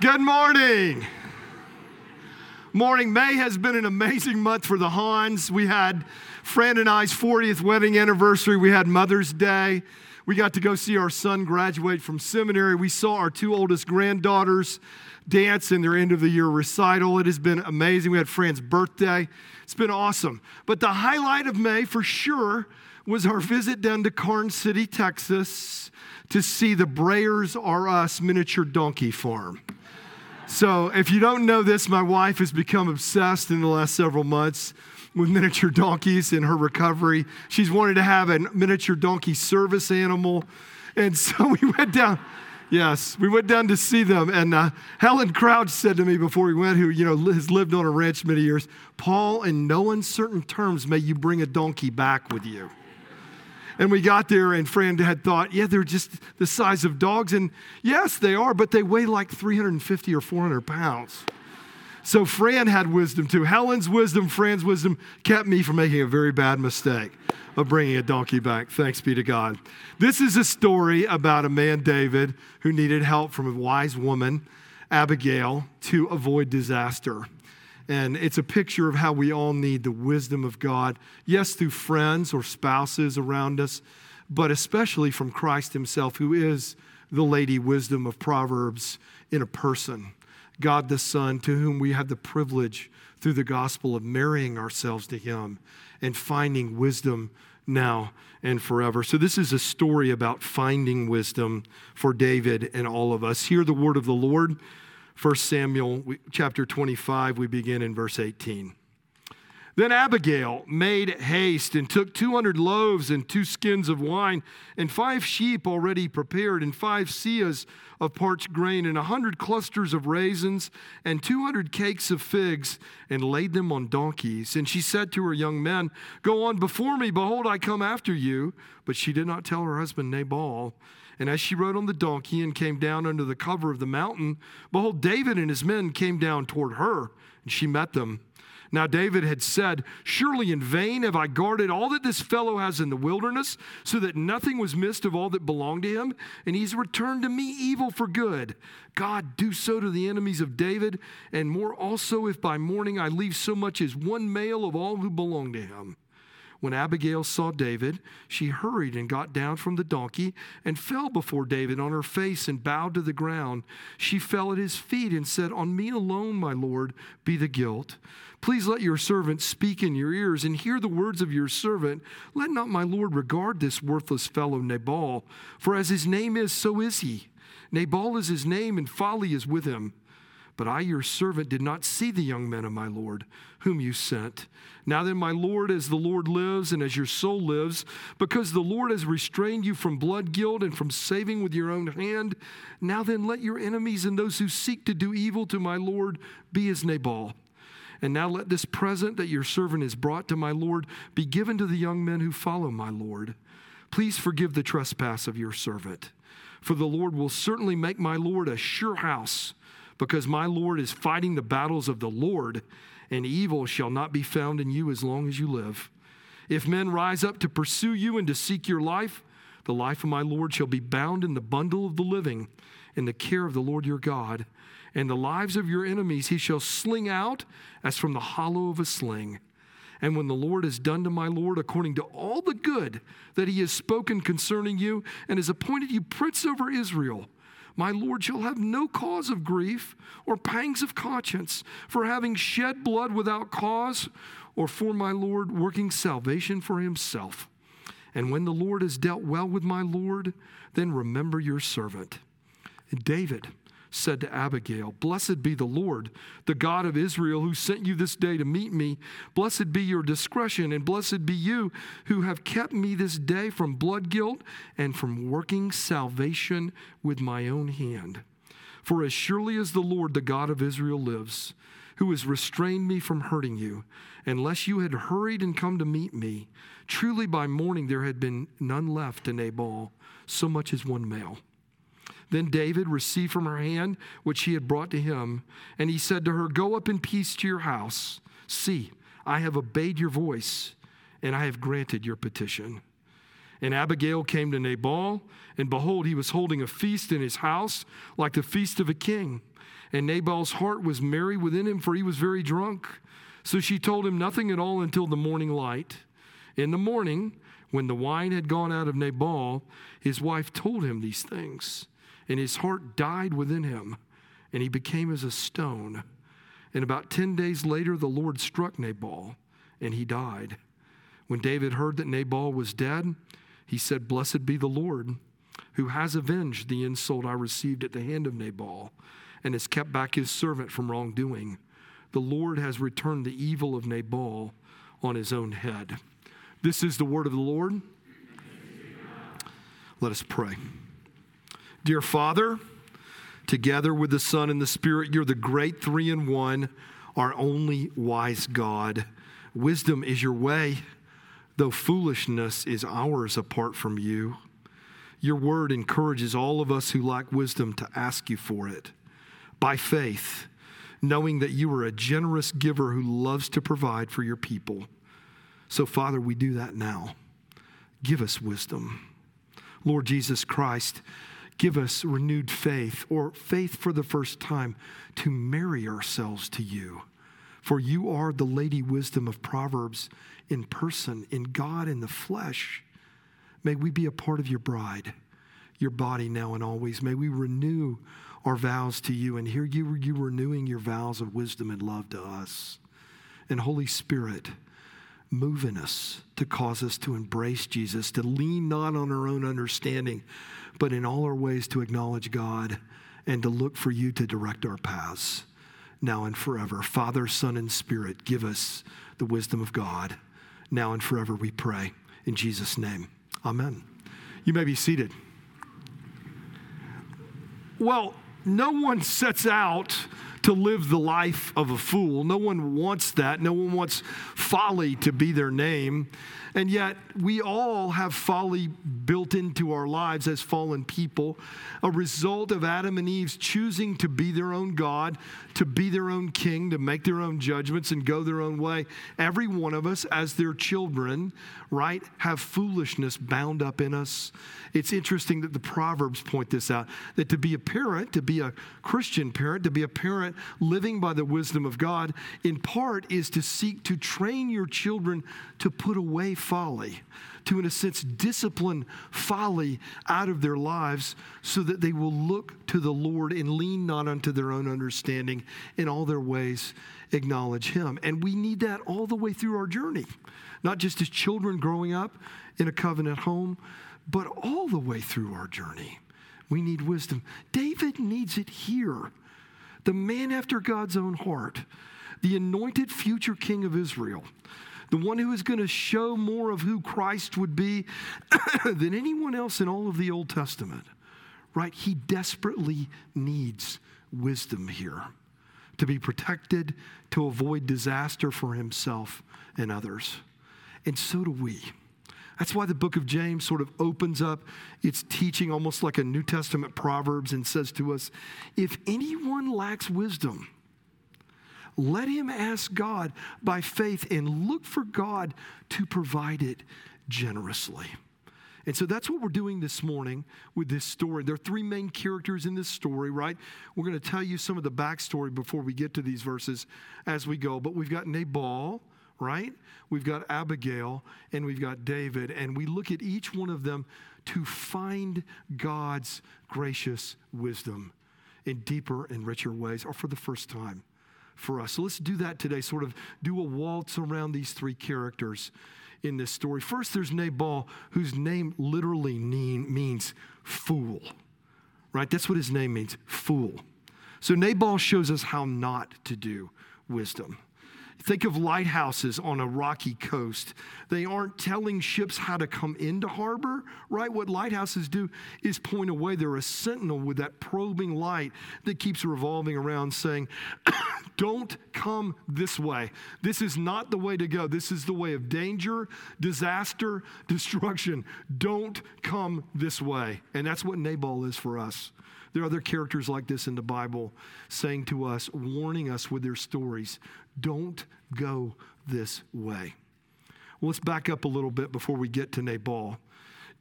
Good morning. May has been an amazing month for the Hans. We had Fran and I's 40th wedding anniversary. We had Mother's Day. We got to go see our son graduate from seminary. We saw our two oldest granddaughters dance in their end of the year recital. It has been amazing. We had Fran's birthday. It's been awesome. But the highlight of May for sure was our visit down to Karn City, Texas to see the Breyers R Us miniature donkey farm. So if you don't know this, my wife has become obsessed in the last several months with miniature donkeys in her recovery. She's wanted to have a miniature donkey service animal. And so we went down. Yes, we went down to see them. And Helen Crouch said to me before we went, who has lived on a ranch many years, Paul, in no uncertain terms, may you bring a donkey back with you. And we got there, and Fran had thought, yeah, they're just the size of dogs. And yes, they are, but they weigh like 350 or 400 pounds. So Fran had wisdom too. Helen's wisdom, Fran's wisdom kept me from making a very bad mistake of bringing a donkey back. Thanks be to God. This is a story about a man, David, who needed help from a wise woman, Abigail, to avoid disaster. And it's a picture of how we all need the wisdom of God, yes, through friends or spouses around us, but especially from Christ himself, who is the Lady Wisdom of Proverbs in a person, God the Son, to whom we have the privilege through the gospel of marrying ourselves to him and finding wisdom now and forever. So this is a story about finding wisdom for David and all of us. Hear the word of the Lord. 1 Samuel chapter 25, we begin in verse 18. Then Abigail made haste and took 200 loaves and 2 skins of wine and 5 sheep already prepared and 5 seahs of parched grain and 100 clusters of raisins and 200 cakes of figs and laid them on donkeys. And she said to her young men, "Go on before me, behold, I come after you." But she did not tell her husband Nabal. And as she rode on the donkey and came down under the cover of the mountain, behold, David and his men came down toward her, and she met them. Now David had said, "Surely in vain have I guarded all that this fellow has in the wilderness, so that nothing was missed of all that belonged to him, and he's returned to me evil for good. God, do so to the enemies of David, and more also if by morning I leave so much as one male of all who belong to him." When Abigail saw David, she hurried and got down from the donkey and fell before David on her face and bowed to the ground. She fell at his feet and said, "On me alone, my Lord, be the guilt. Please let your servant speak in your ears and hear the words of your servant. Let not my Lord regard this worthless fellow Nabal, for as his name is, so is he. Nabal is his name, and folly is with him. But I, your servant, did not see the young men of my Lord, whom you sent. Now then, my Lord, as the Lord lives and as your soul lives, because the Lord has restrained you from blood guilt and from saving with your own hand, now then let your enemies and those who seek to do evil to my Lord be as Nabal. And now let this present that your servant has brought to my Lord be given to the young men who follow my Lord. Please forgive the trespass of your servant, for the Lord will certainly make my Lord a sure house, because my Lord is fighting the battles of the Lord, and evil shall not be found in you as long as you live. If men rise up to pursue you and to seek your life, the life of my Lord shall be bound in the bundle of the living in the care of the Lord your God. And the lives of your enemies he shall sling out as from the hollow of a sling. And when the Lord has done to my Lord according to all the good that he has spoken concerning you and has appointed you prince over Israel, my Lord shall have no cause of grief or pangs of conscience for having shed blood without cause, or for my Lord working salvation for himself. And when the Lord has dealt well with my Lord, then remember your servant." And David said to Abigail, "Blessed be the Lord, the God of Israel, who sent you this day to meet me. Blessed be your discretion, and blessed be you who have kept me this day from blood guilt and from working salvation with my own hand. For as surely as the Lord, the God of Israel, lives, who has restrained me from hurting you, unless you had hurried and come to meet me, truly by morning there had been none left to Nabal, so much as one male." Then David received from her hand what she had brought to him, and he said to her, "Go up in peace to your house. See, I have obeyed your voice, and I have granted your petition." And Abigail came to Nabal, and behold, he was holding a feast in his house, like the feast of a king. And Nabal's heart was merry within him, for he was very drunk. So she told him nothing at all until the morning light. In the morning, when the wine had gone out of Nabal, his wife told him these things. And his heart died within him, and he became as a stone. And about 10 days later, the Lord struck Nabal, and he died. When David heard that Nabal was dead, he said, "Blessed be the Lord, who has avenged the insult I received at the hand of Nabal, and has kept back his servant from wrongdoing. The Lord has returned the evil of Nabal on his own head." This is the word of the Lord. Let us pray. Dear Father, together with the Son and the Spirit, you're the great three in one, our only wise God. Wisdom is your way, though foolishness is ours apart from you. Your word encourages all of us who lack wisdom to ask you for it by faith, knowing that you are a generous giver who loves to provide for your people. So, Father, we do that now. Give us wisdom. Lord Jesus Christ, give us renewed faith, or faith for the first time, to marry ourselves to you. For you are the Lady Wisdom of Proverbs in person, in God in the flesh. May we be a part of your bride, your body now and always. May we renew our vows to you and hear you renewing your vows of wisdom and love to us. And Holy Spirit, move in us to cause us to embrace Jesus, to lean not on our own understanding, but in all our ways to acknowledge God and to look for you to direct our paths now and forever. Father, Son, and Spirit, give us the wisdom of God now and forever, we pray. In Jesus' name, amen. You may be seated. Well, no one sets out to live the life of a fool. No one wants that. No one wants folly to be their name. And yet, we all have folly built into our lives as fallen people, a result of Adam and Eve's choosing to be their own God, to be their own king, to make their own judgments and go their own way. Every one of us, as their children, right, have foolishness bound up in us. It's interesting that the Proverbs point this out, that to be a parent, to be a Christian parent, to be a parent living by the wisdom of God, in part is to seek to train your children to put away folly, to, in a sense, discipline folly out of their lives so that they will look to the Lord and lean not unto their own understanding, in all their ways acknowledge Him. And we need that all the way through our journey, not just as children growing up in a covenant home, but all the way through our journey. We need wisdom. David needs it here. The man after God's own heart, the anointed future king of Israel, the one who is going to show more of who Christ would be than anyone else in all of the Old Testament, right? He desperately needs wisdom here to be protected, to avoid disaster for himself and others. And so do we. That's why the book of James sort of opens up its teaching almost like a New Testament Proverbs and says to us, if anyone lacks wisdom, let him ask God by faith and look for God to provide it generously. And so that's what we're doing this morning with this story. There are three main characters in this story, right? We're going to tell you some of the backstory before we get to these verses as we go. But we've got Nabal, right? We've got Abigail, and we've got David. And we look at each one of them to find God's gracious wisdom in deeper and richer ways, or for the first time for us. So let's do that today, sort of do a waltz around these three characters in this story. First, there's Nabal, whose name literally means fool, right? That's what his name means, fool. So Nabal shows us how not to do wisdom. Think of lighthouses on a rocky coast. They aren't telling ships how to come into harbor, right? What lighthouses do is point away. They're a sentinel with that probing light that keeps revolving around saying, don't come this way. This is not the way to go. This is the way of danger, disaster, destruction. Don't come this way. And that's what Nabal is for us. There are other characters like this in the Bible saying to us, warning us with their stories, don't go this way. Well, let's back up a little bit before we get to Nabal.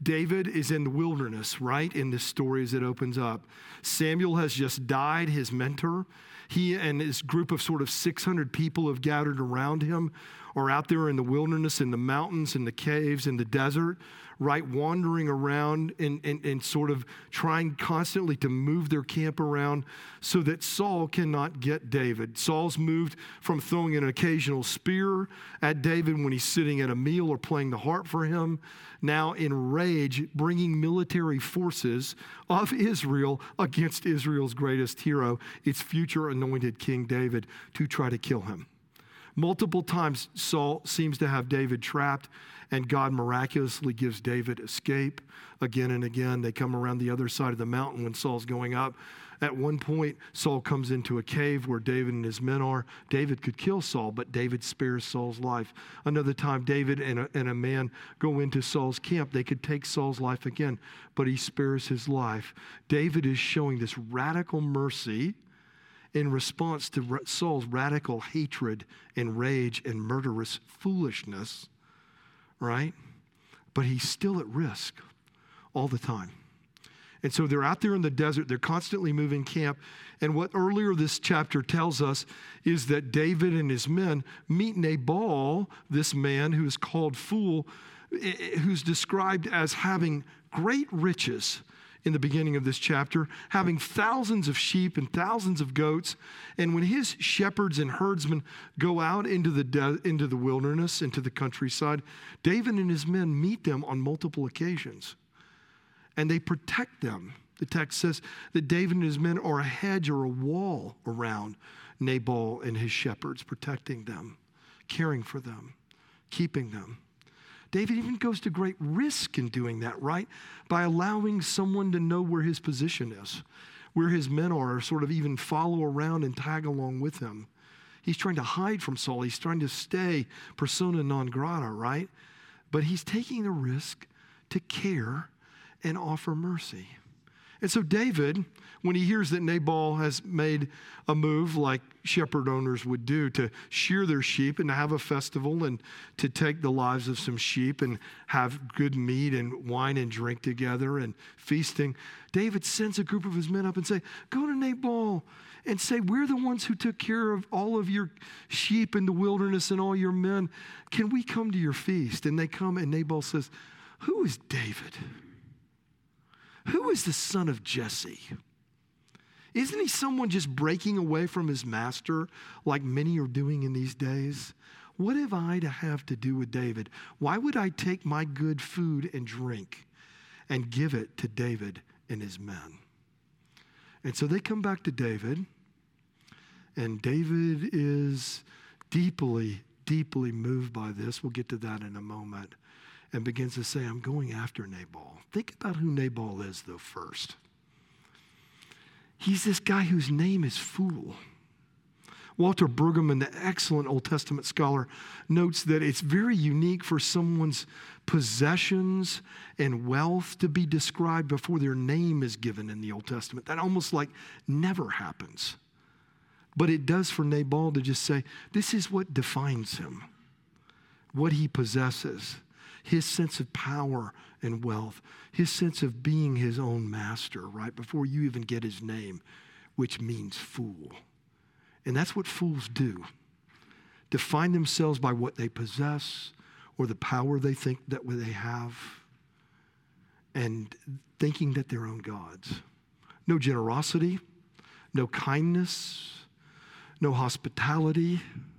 David is in the wilderness, right? In this story as it opens up. Samuel has just died, his mentor. He and his group of sort of 600 people have gathered around him, are out there in the wilderness, in the mountains, in the caves, in the desert, right? Wandering around and sort of trying constantly to move their camp around so that Saul cannot get David. Saul's moved from throwing an occasional spear at David when he's sitting at a meal or playing the harp for him, now in rage, bringing military forces of Israel against Israel's greatest hero, its future anointed King David, to try to kill him. Multiple times, Saul seems to have David trapped, and God miraculously gives David escape again and again. They come around the other side of the mountain when Saul's going up. At one point, Saul comes into a cave where David and his men are. David could kill Saul, but David spares Saul's life. Another time, David and a man go into Saul's camp. They could take Saul's life again, but he spares his life. David is showing this radical mercy in response to Saul's radical hatred and rage and murderous foolishness, right? But he's still at risk all the time. And so they're out there in the desert. They're constantly moving camp. And what earlier this chapter tells us is that David and his men meet Nabal, this man who is called fool, who's described as having great riches in the beginning of this chapter, having thousands of sheep and thousands of goats. And when his shepherds and herdsmen go out into the wilderness, into the countryside, David and his men meet them on multiple occasions. And they protect them. The text says that David and his men are a hedge or a wall around Nabal and his shepherds, protecting them, caring for them, keeping them. David even goes to great risk in doing that, right? By allowing someone to know where his position is, where his men are, or sort of even follow around and tag along with him. He's trying to hide from Saul. He's trying to stay persona non grata, right? But he's taking the risk to care and offer mercy. And so David, when he hears that Nabal has made a move like shepherd owners would do to shear their sheep and to have a festival and to take the lives of some sheep and have good meat and wine and drink together and feasting, David sends a group of his men up and say, go to Nabal and say, we're the ones who took care of all of your sheep in the wilderness and all your men. Can we come to your feast? And they come, and Nabal says, who is David? Who is the son of Jesse? Isn't he someone just breaking away from his master like many are doing in these days? What have I to have to do with David? Why would I take my good food and drink and give it to David and his men? And so they come back to David, and David is deeply, deeply moved by this. We'll get to that in a moment. And begins to say, I'm going after Nabal. Think about who Nabal is, though, first. He's this guy whose name is Fool. Walter Brueggemann, the excellent Old Testament scholar, notes that it's very unique for someone's possessions and wealth to be described before their name is given in the Old Testament. That almost like never happens. But it does for Nabal to just say, this is what defines him, what he possesses. His sense of power and wealth, his sense of being his own master, right, before you even get his name, which means fool. And that's what fools do. Define themselves by what they possess or the power they think that they have, and thinking that they're own gods. No generosity, no kindness, no hospitality,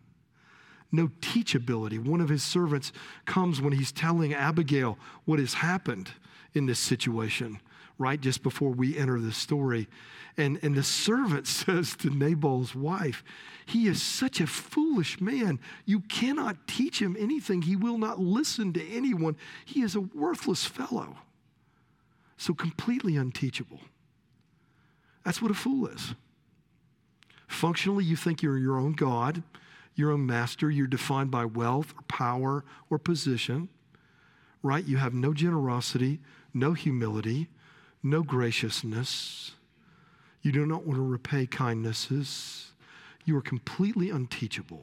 no teachability. One of his servants comes when he's telling Abigail what has happened in this situation, right, just before we enter the story. And the servant says to Nabal's wife, he is such a foolish man. You cannot teach him anything. He will not listen to anyone. He is a worthless fellow. So completely unteachable. That's what a fool is. Functionally, you think you're your own God, your own master. You're defined by wealth or power or position, right? You have no generosity, no humility, no graciousness. You do not want to repay kindnesses. You are completely unteachable.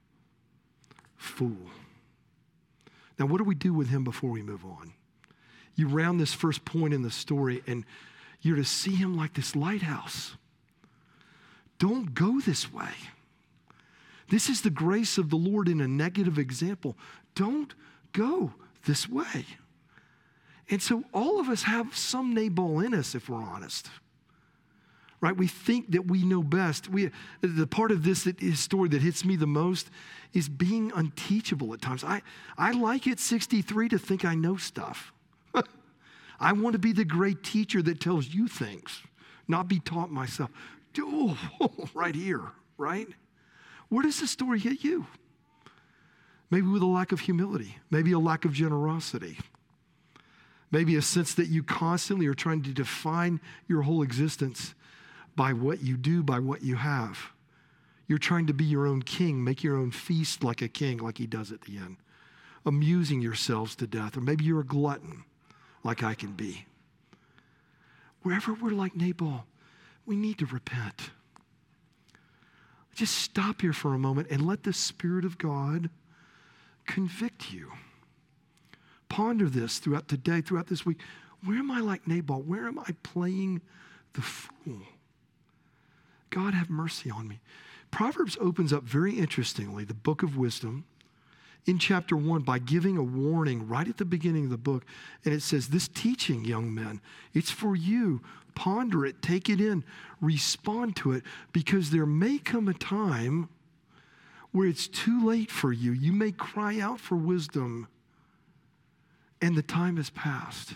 Fool. Now, what do we do with him before we move on? you round this first point in the story, and you're to see him like this lighthouse. Don't go this way. This is the grace of the Lord in a negative example. Don't go this way. And so all of us have some Nabal in us, if we're honest. Right? We think that we know best. The part of this story that hits me the most is being unteachable at times. I like at 63 to think I know stuff. I want to be the great teacher that tells you things, not be taught myself. Oh, right here, right? Where does the story hit you? Maybe with a lack of humility, maybe a lack of generosity, maybe a sense that you constantly are trying to define your whole existence by what you do, by what you have. You're trying to be your own king, make your own feast like a king, like he does at the end, amusing yourselves to death. Or maybe you're a glutton, like I can be. Wherever we're like Nabal, we need to repent. Just stop here for a moment and let the Spirit of God convict you. Ponder this throughout today, throughout this week. Where am I like Nabal? Where am I playing the fool? God, have mercy on me. Proverbs opens up very interestingly the book of wisdom in chapter 1 by giving a warning right at the beginning of the book. And it says, this teaching, young men, it's for you. Ponder it, take it in, respond to it, because there may come a time where it's too late for you. You may cry out for wisdom, and the time has passed.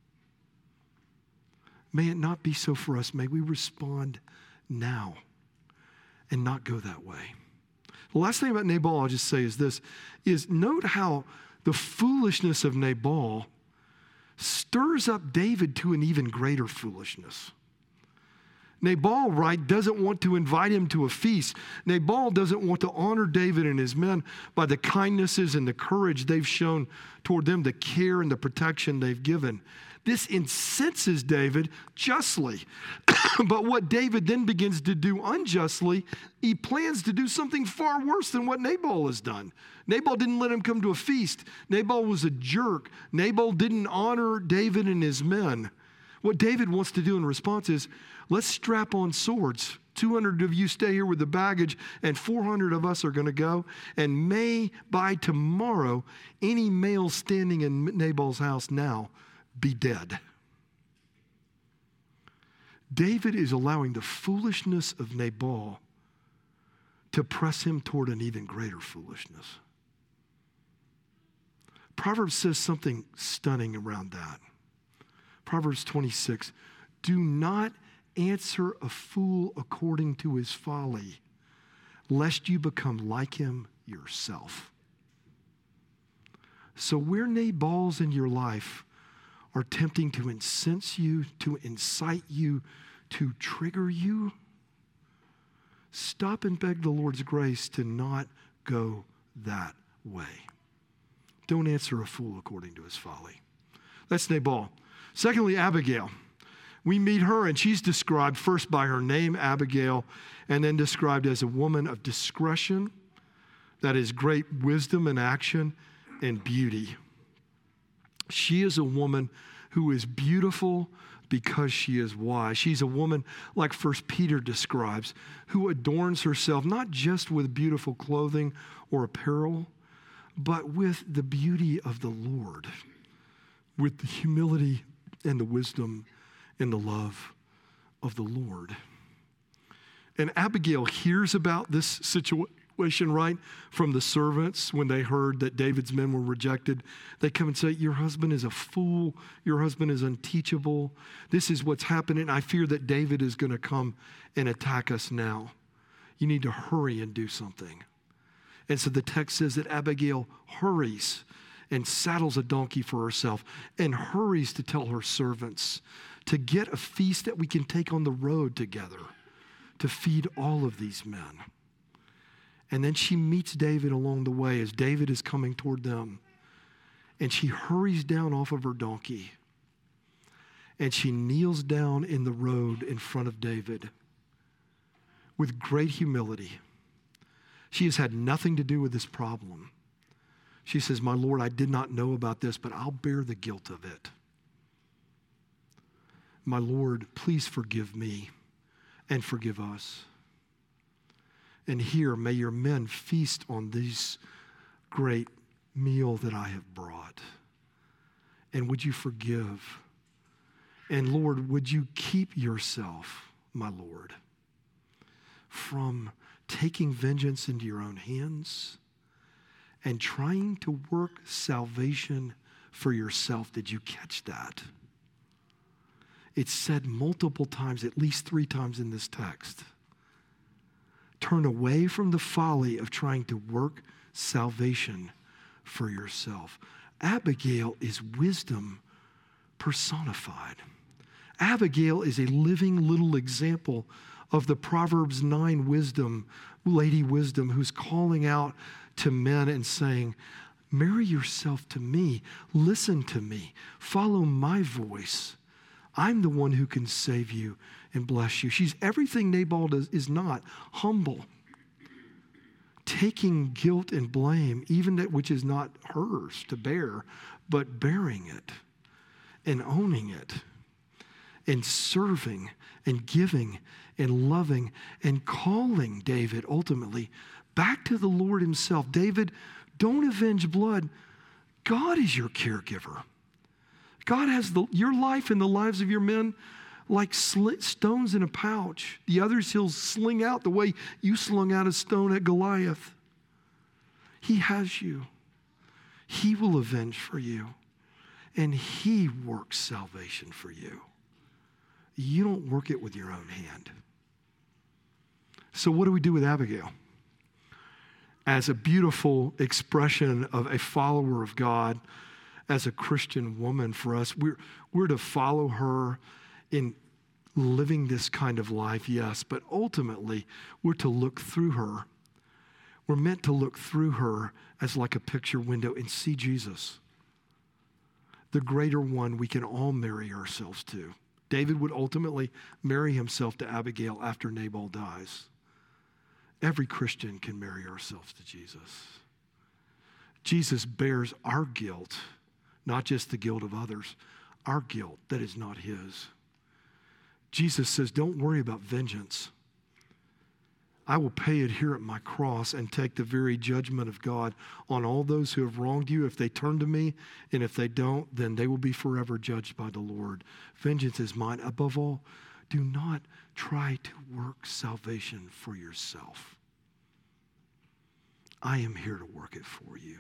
May it not be so for us. May we respond now and not go that way. The last thing about Nabal I'll just say is this, is note how the foolishness of Nabal stirs up David to an even greater foolishness. Nabal, right, doesn't want to invite him to a feast. Nabal doesn't want to honor David and his men by the kindnesses and the courage they've shown toward them, the care and the protection they've given. This incenses David justly. But what David then begins to do unjustly, he plans to do something far worse than what Nabal has done. Nabal didn't let him come to a feast. Nabal was a jerk. Nabal didn't honor David and his men. What David wants to do in response is, let's strap on swords. 200 of you stay here with the baggage, and 400 of us are going to go. And may by tomorrow, any male standing in Nabal's house now be dead. David is allowing the foolishness of Nabal to press him toward an even greater foolishness. Proverbs says something stunning around that. Proverbs 26, do not answer a fool according to his folly, lest you become like him yourself. So where Nabals in your life are tempting to incense you, to incite you, to trigger you, stop and beg the Lord's grace to not go that way. Don't answer a fool according to his folly. That's Nabal. Secondly, Abigail. We meet her, and she's described first by her name, Abigail, and then described as a woman of discretion, that is great wisdom in action and beauty. She is a woman who is beautiful because she is wise. She's a woman, like 1 Peter describes, who adorns herself not just with beautiful clothing or apparel, but with the beauty of the Lord, with the humility and the wisdom and the love of the Lord. And Abigail hears about this situation, right, from the servants when they heard that David's men were rejected. They come and say, your husband is a fool. Your husband is unteachable. This is what's happening. I fear that David is going to come and attack us now. You need to hurry and do something. And so the text says that Abigail hurries and saddles a donkey for herself and hurries to tell her servants to get a feast that we can take on the road together to feed all of these men. And then she meets David along the way as David is coming toward them. And she hurries down off of her donkey. And she kneels down in the road in front of David with great humility. She has had nothing to do with this problem. She says, my Lord, I did not know about this, but I'll bear the guilt of it. My Lord, please forgive me and forgive us. And here, may your men feast on this great meal that I have brought. And would you forgive? And Lord, would you keep yourself, my Lord, from taking vengeance into your own hands and trying to work salvation for yourself? Did you catch that? It's said multiple times, at least 3 times in this text. Turn away from the folly of trying to work salvation for yourself. Abigail is wisdom personified. Abigail is a living little example of the Proverbs 9 wisdom, Lady Wisdom, who's calling out to men and saying, marry yourself to me, listen to me, follow my voice. I'm the one who can save you and bless you. She's everything Nabal is not, humble, taking guilt and blame, even that which is not hers to bear, but bearing it and owning it and serving and giving and loving and calling David ultimately back to the Lord himself. David, don't avenge blood. God is your caregiver. God has your life and the lives of your men like stones in a pouch. The others he'll sling out the way you slung out a stone at Goliath. He has you. He will avenge for you. And he works salvation for you. You don't work it with your own hand. So what do we do with Abigail? As a beautiful expression of a follower of God, as a Christian woman for us, we're to follow her in living this kind of life, yes, but ultimately we're to look through her. We're meant to look through her as like a picture window and see Jesus, the greater one we can all marry ourselves to. David would ultimately marry himself to Abigail after Nabal dies. Every Christian can marry ourselves to Jesus. Jesus bears our guilt, not just the guilt of others, our guilt that is not his. Jesus says, don't worry about vengeance. I will pay it here at my cross and take the very judgment of God on all those who have wronged you. If they turn to me, and if they don't, then they will be forever judged by the Lord. Vengeance is mine. Above all, do not try to work salvation for yourself. I am here to work it for you.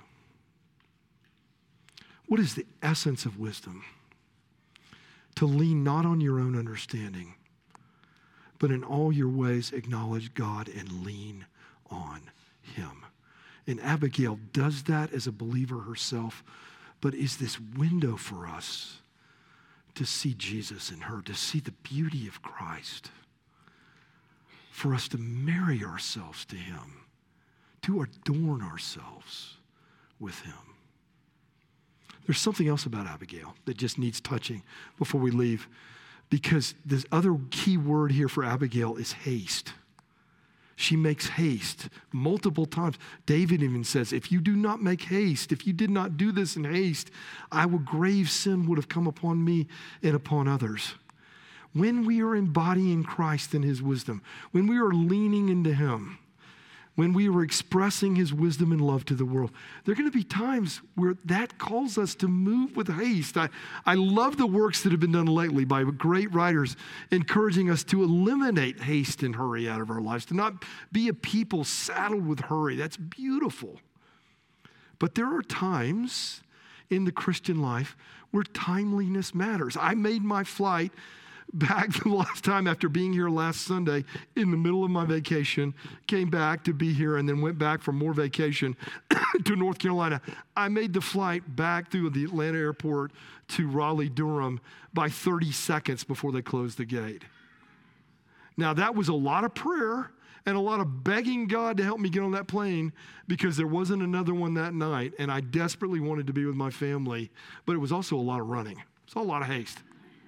What is the essence of wisdom? To lean not on your own understanding, but in all your ways acknowledge God and lean on him. And Abigail does that as a believer herself, but is this window for us to see Jesus in her, to see the beauty of Christ, for us to marry ourselves to him, to adorn ourselves with him. There's something else about Abigail that just needs touching before we leave, because this other key word here for Abigail is haste. She makes haste multiple times. David even says, if you do not make haste, if you did not do this in haste, grave sin would have come upon me and upon others. When we are embodying Christ and his wisdom, when we are leaning into him, when we are expressing his wisdom and love to the world, there are going to be times where that calls us to move with haste. I love the works that have been done lately by great writers encouraging us to eliminate haste and hurry out of our lives, to not be a people saddled with hurry. That's beautiful. But there are times in the Christian life where timeliness matters. I made my flight back the last time after being here last Sunday in the middle of my vacation, came back to be here and then went back for more vacation to North Carolina. I made the flight back through the Atlanta airport to Raleigh-Durham by 30 seconds before they closed the gate. Now that was a lot of prayer and a lot of begging God to help me get on that plane because there wasn't another one that night and I desperately wanted to be with my family, but it was also a lot of running. It's a lot of haste.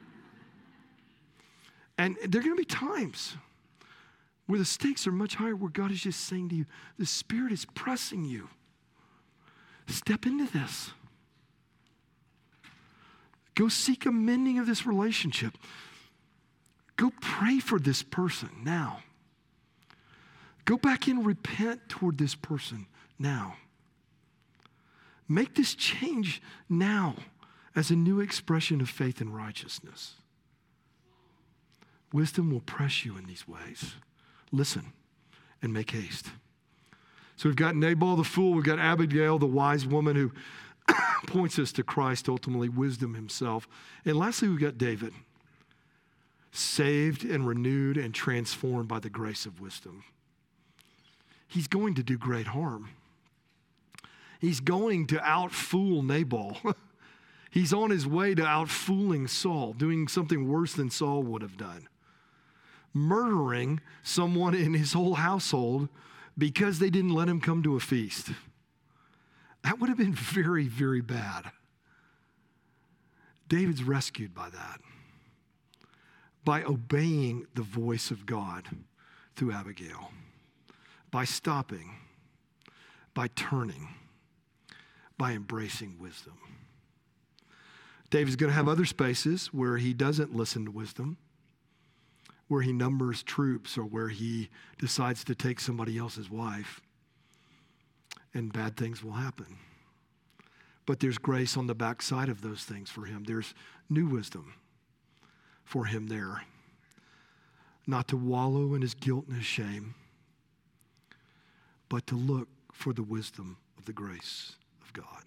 And there are going to be times where the stakes are much higher, where God is just saying to you, the Spirit is pressing you. Step into this. Go seek a mending of this relationship. Go pray for this person now. Go back and repent toward this person now. Make this change now as a new expression of faith and righteousness. Wisdom will press you in these ways. Listen and make haste. So we've got Nabal the fool, we've got Abigail, the wise woman who points us to Christ, ultimately wisdom himself. And lastly, we've got David, saved and renewed and transformed by the grace of wisdom. He's going to do great harm. He's going to outfool Nabal. He's on his way to outfooling Saul, doing something worse than Saul would have done. Murdering someone in his whole household because they didn't let him come to a feast. That would have been very, very bad. David's rescued by that, by obeying the voice of God through Abigail, by stopping, by turning, by embracing wisdom. David's going to have other spaces where he doesn't listen to wisdom, where he numbers troops or where he decides to take somebody else's wife, and bad things will happen. But there's grace on the backside of those things for him. There's new wisdom for him there. Not to wallow in his guilt and his shame, but to look for the wisdom of the grace of God.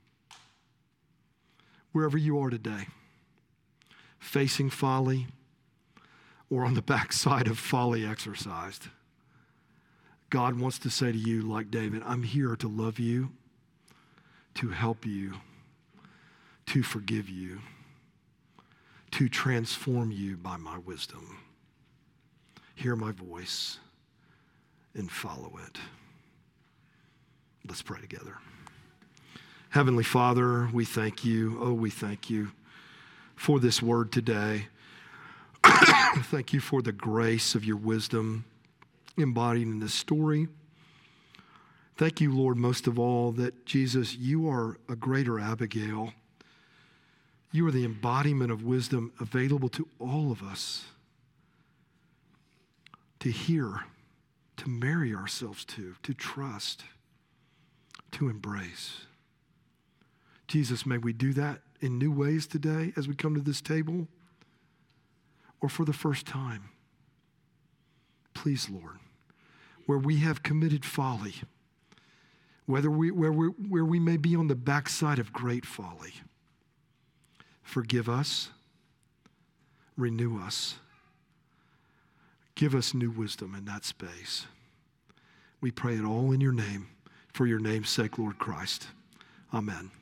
Wherever you are today, facing folly or on the backside of folly exercised, God wants to say to you, like David, I'm here to love you, to help you, to forgive you, to transform you by my wisdom. Hear my voice and follow it. Let's pray together. Heavenly Father, we thank you. Oh, we thank you for this word today. Thank you for the grace of your wisdom embodied in this story. Thank you, Lord, most of all, that Jesus, you are a greater Abigail. You are the embodiment of wisdom available to all of us to hear, to marry ourselves to trust, to embrace. Jesus, may we do that in new ways today as we come to this table or for the first time. Please, Lord, where we have committed folly, where we may be on the backside of great folly, forgive us, renew us, give us new wisdom in that space. We pray it all in your name, for your name's sake, Lord Christ. Amen.